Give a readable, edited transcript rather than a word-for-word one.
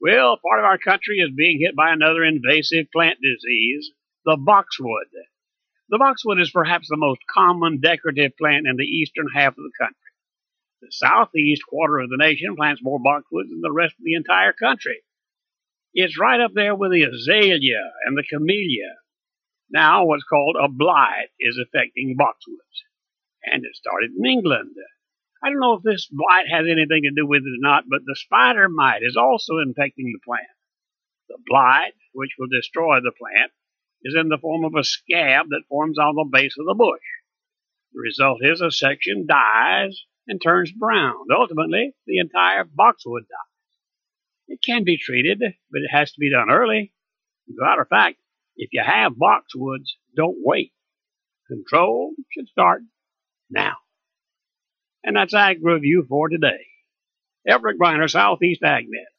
Well, part of our country is being hit by another invasive plant disease, the boxwood. The boxwood is perhaps the most common decorative plant in the eastern half of the country. The southeast quarter of the nation plants more boxwood than the rest of the entire country. It's right up there with the azalea and the camellia. Now, what's called a blight is affecting boxwoods, and it started in England. I don't know if this blight has anything to do with it or not, but the spider mite is also infecting the plant. The blight, which will destroy the plant, is in the form of a scab that forms on the base of the bush. The result is a section dies and turns brown. Ultimately, the entire boxwood dies. It can be treated, but it has to be done early. As a matter of fact, if you have boxwoods, don't wait. Control should start now. And that's Ag Review for today. Everett Griner, Southeast AgNet.